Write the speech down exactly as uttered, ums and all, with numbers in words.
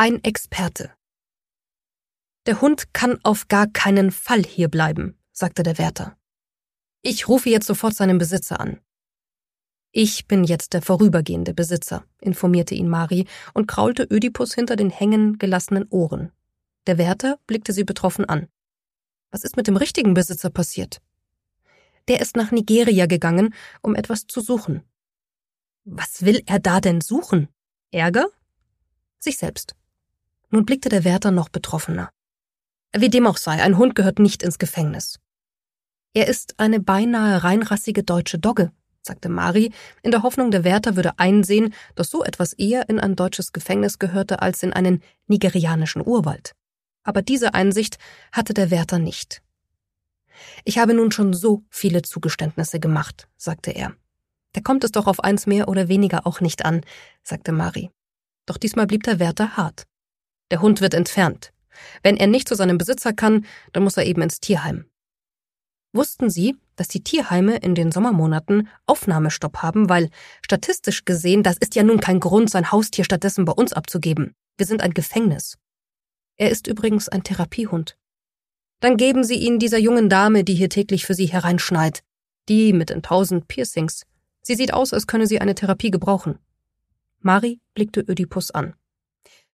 ein Experte. »Der Hund kann auf gar keinen Fall hier bleiben«, sagte der Wärter. »Ich rufe jetzt sofort seinen Besitzer an.« »Ich bin jetzt der vorübergehende Besitzer«, informierte ihn Mari und kraulte Ödipus hinter den hängen gelassenen Ohren. Der Wärter blickte sie betroffen an. »Was ist mit dem richtigen Besitzer passiert?« »Der ist nach Nigeria gegangen, um etwas zu suchen.« »Was will er da denn suchen? Ärger?« »Sich selbst.« Nun blickte der Wärter noch betroffener. »Wie dem auch sei, ein Hund gehört nicht ins Gefängnis.« »Er ist eine beinahe reinrassige deutsche Dogge«, sagte Mari, in der Hoffnung, der Wärter würde einsehen, dass so etwas eher in ein deutsches Gefängnis gehörte als in einen nigerianischen Urwald. Aber diese Einsicht hatte der Wärter nicht. »Ich habe nun schon so viele Zugeständnisse gemacht«, sagte er. »Da kommt es doch auf eins mehr oder weniger auch nicht an«, sagte Mari. Doch diesmal blieb der Wärter hart. »Der Hund wird entfernt. Wenn er nicht zu seinem Besitzer kann, dann muss er eben ins Tierheim.« Wussten Sie, dass die Tierheime in den Sommermonaten Aufnahmestopp haben, weil statistisch gesehen, das ist ja nun kein Grund, sein Haustier stattdessen bei uns abzugeben. Wir sind ein Gefängnis. Er ist übrigens ein Therapiehund. Dann geben Sie ihn dieser jungen Dame, die hier täglich für Sie hereinschneit. Die mit den tausend Piercings. Sie sieht aus, als könne sie eine Therapie gebrauchen.« Mari blickte Ödipus an.